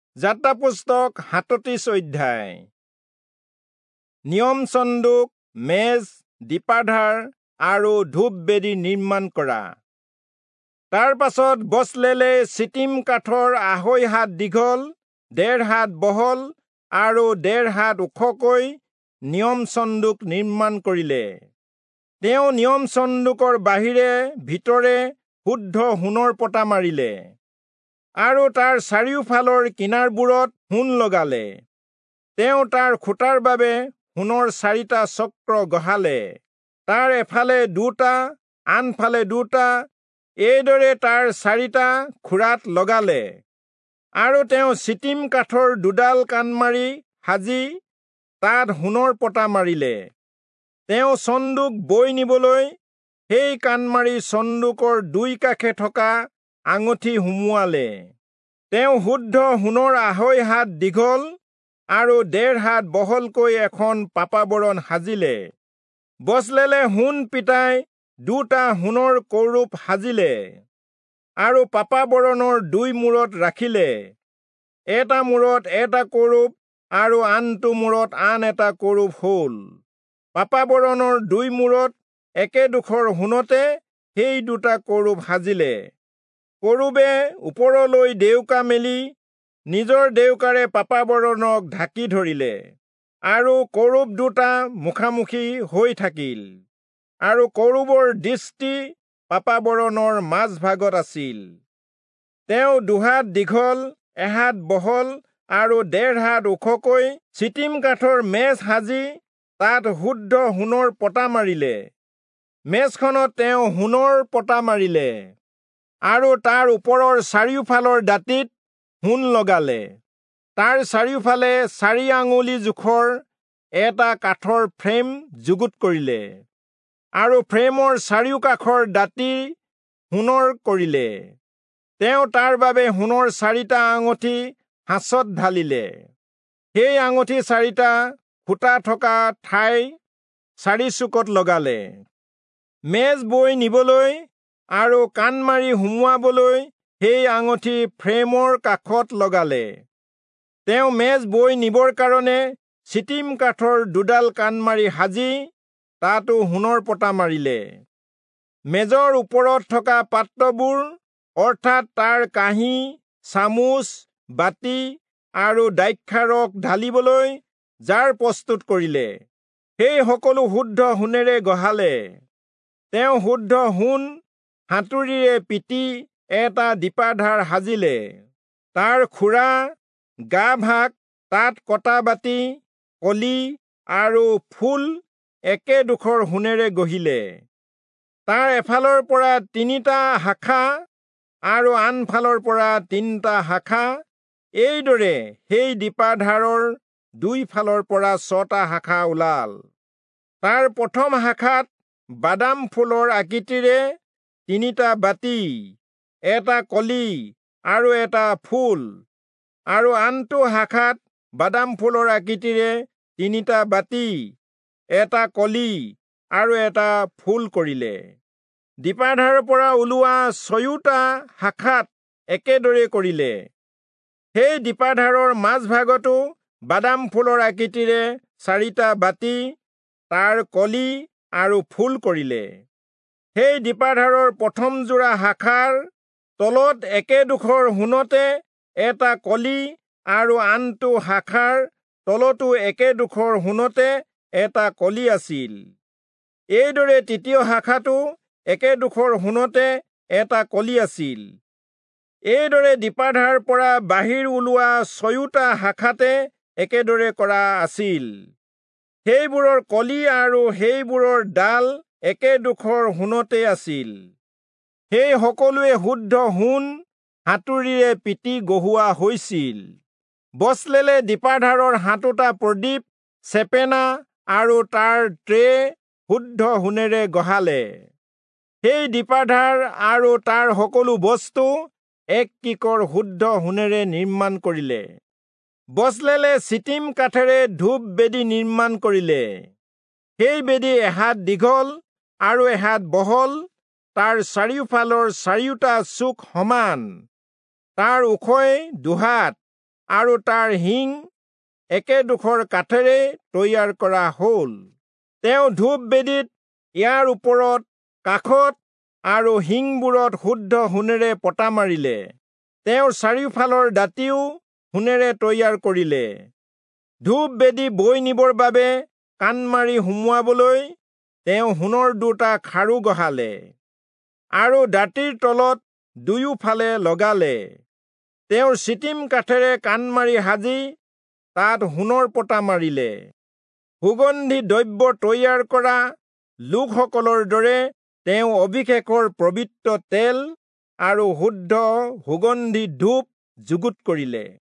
যাত্ৰা পুস্তক ৩৭ অধ্যায়। নিয়ম চন্দুক, মেজ, দীপাধাৰ আৰু ধূপবেদী নিৰ্মাণ কৰা। তাৰ পাছত বছলেলে চিটিম কাঠৰ ২.৫ হাত দীঘল, ১.৫ হাত বহল আৰু ১.৫ হাত ওখকৈ নিয়ম চন্দুক নিৰ্মাণ কৰিলে। তেওঁ নিয়ম চন্দুকৰ বাহিৰে ভিতৰে শুদ্ধ সোণৰ পতা মাৰিলে আৰু তাৰ চাৰিওফালৰ কিনাৰবোৰত সোণ লগালে। তেওঁ তাৰ খুঁটাৰ বাবে সোণৰ ৪টা চক্ৰ গঢ়ালে, তাৰ এফালে ২টা, আনফালে ২টা, এইদৰে তাৰ ৪টা খুৰাত লগালে। আৰু তেওঁ চিটিম কাঠৰ ২ডাল কাণমাৰি সাজি তাত সোণৰ পতা মাৰিলে। তেওঁ চন্দুক বৈ নিবলৈ সেই কাণমাৰি চন্দুকৰ ২ কাষে থকা আঙঠি সুমুৱালে। তেওঁ শুদ্ধ সোণৰ ২.৫ হাত দীঘল আৰু ১.৫ হাত বহলকৈ এখন পাপাবৰণ সাজিলে। বছলেলে সোণ পিতাই ২টা সোণৰ কৌৰূপ সাজিলে আৰু পাপাবৰণৰ ২ মূৰত ৰাখিলে। এটা মূৰত এটা কৌৰূপ আৰু আনটো মূৰত আন এটা কৌৰূপ হ'ল। পাপাবৰণৰ ২ মূৰত একেডোখৰ সোণতে সেই ২টা কৌৰূপ সাজিলে। কৌৰৱে ওপৰলৈ ডেউকা মেলি নিজৰ ডেউকাৰে পাপাবৰণক ঢাকি ধৰিলে আৰু কৌৰৱ ২টা মুখামুখি হৈ থাকিল আৰু কৌৰৱৰ দৃষ্টি পাপাবৰণৰ মাজভাগত আছিল। তেওঁ ২ হাত দীঘল, ১ হাত বহল আৰু ১.৫ হাত ওখকৈ চিটিম কাঠৰ মেজ সাজি তাত শুদ্ধ সোণৰ পতা মাৰিলে। মেজখনত তেওঁ সোণৰ পতা মাৰিলে আৰু তাৰ ওপৰৰ চাৰিওফালৰ দাঁতিত সোণ লগালে। তাৰ চাৰিওফালে ৪ আঙুলি জোখৰ এটা কাঠৰ ফ্ৰেম যুগুত কৰিলে আৰু ফ্ৰেমৰ চাৰিওকাষৰ দাঁতি সোণৰ কৰিলে। তেওঁ তাৰ বাবে সোণৰ ৪টা আঙঠি সাঁচত ঢালিলে। সেই আঙঠি ৪টা খুঁটা থকা ঠাই ৪ চুকত লগালে। মেজ বৈ নিবলৈ আৰু কাণমাৰি সুমুৱাবলৈ সেই আঙঠি ফ্ৰেমৰ কাষত লগালে। তেওঁ মেজ বৈ নিবৰ কাৰণে চিটিম কাঠৰ ২ডাল কাণমাৰি সাজি তাতো সোণৰ পতা মাৰিলে। মেজৰ ওপৰত থকা পাত্ৰবোৰ অৰ্থাৎ তাৰ কাঁহী, চামুচ, বাতি আৰু দ্ৰাক্ষাৰস ঢালিবলৈ জাৰ প্ৰস্তুত কৰিলে, সেই সকলো শুদ্ধ সোণেৰে গঢ়ালে। তেওঁ শুদ্ধ সোণ হাতুৰিৰে পিটি এটা দীপাধাৰ সাজিলে। তাৰ খুৰা, গা-ভাগ, তাত কটা বাতি, কলি আৰু ফুল একেডোখৰ সোণেৰে গঢ়িলে। তাৰ এফালৰ পৰা ৩টা শাখা আৰু আনফালৰ পৰা ৩টা শাখা, এইদৰে সেই দীপাধাৰৰ ২ ফালৰ পৰা ৬টা শাখা ওলাল। তাৰ প্ৰথম শাখাত বাদাম ফুলৰ আকৃতিৰে ৩টা বাতি, এটা কলি আৰু এটা ফুল, আৰু আনটো শাখাত বাদাম ফুলৰ আকৃতিৰে ৩টা বাতি, এটা কলি আৰু এটা ফুল কৰিলে। দীপাধাৰৰ পৰা ওলোৱা ২টা শাখাত একেদৰে কৰিলে। সেই দীপাধাৰৰ মাজভাগতো বাদাম ফুলৰ আকৃতিৰে ৪টা বাতি, তাৰ কলি আৰু ফুল কৰিলে। সেই দীপাধাৰৰ প্ৰথম যোৰা শাখাৰ তলত একেডোখৰ সোণতে এটা কলি আৰু আনটো শাখাৰ তলতো একেডোখৰ সোণতে এটা কলি আছিল। এইদৰে তৃতীয় শাখাতো একেডোখৰ সোণতে এটা কলি আছিল। এইদৰে দীপাধাৰ পৰা বাহিৰ ওলোৱা ৬টা শাখাতে একেদৰে কৰা আছিল। সেইবোৰৰ কলি আৰু সেইবোৰৰ ডাল একেডোখৰ সোণতে আছিল। সেই সকলোৱে শুদ্ধ সোণ হাতুৰিৰে পিটি গঢ়োৱা হৈছিল। বছলেলে দীপাধাৰৰ ৭টা প্ৰদীপ, চেপেনা আৰু তাৰ ট্ৰে শুদ্ধ সোণেৰে গঢ়ালে। সেই দীপাধাৰ আৰু তাৰ সকলো বস্তু ১ কিকৰ শুদ্ধ সোণেৰে নিৰ্মাণ কৰিলে। বছলেলে চিটিম কাঠেৰে ধূপ বেদী নিৰ্মাণ কৰিলে। সেই বেদী ১ হাত দীঘল আৰু ১ হাত বহল, তাৰ চাৰিওফালৰ ৪টা চুক সমান, তাৰ ওখই ২ হাত আৰু তাৰ শিং একেডোখৰ কাঠেৰে তৈয়াৰ কৰা হ'ল। তেওঁ ধূপবেদীত ইয়াৰ ওপৰত, কাষত আৰু শিংবোৰত শুদ্ধ সোণেৰে পতা মাৰিলে। তেওঁৰ চাৰিওফালৰ দাঁতিও সোণেৰে তৈয়াৰ কৰিলে। ধূপবেদী বৈ নিবৰ বাবে কাণমাৰি সুমুৱাবলৈ তেওঁ সোণৰ দুটা খাৰু গঢ়ালে আৰু দাঁতিৰ তলত দুয়োফালে লগালে। তেওঁৰ চিটিম কাঠেৰে কাণমাৰি সাজি তাত সোণৰ পতা মাৰিলে। সুগন্ধি দ্ৰব্য তৈয়াৰ কৰা লোকসকলৰ দৰে তেওঁ অভিষেকৰ পবিত্ৰ তেল আৰু শুদ্ধ সুগন্ধি ধূপ যুগুত কৰিলে।